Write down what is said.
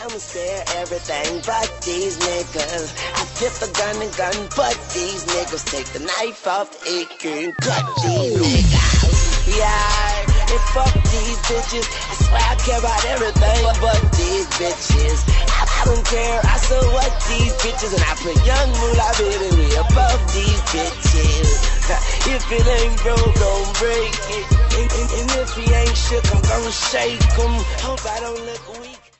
I'ma spare everything but these niggas. I flip a gun and gun, but these niggas take the knife off the AK and cut these niggas. Yeah, and fuck these bitches. I swear I care about everything but these bitches. I don't care, I so what these bitches. And I put young moolah baby way above these bitches. If it ain't broke, don't break it. And if he ain't shook, I'm gonna shake him. Hope I don't look weak.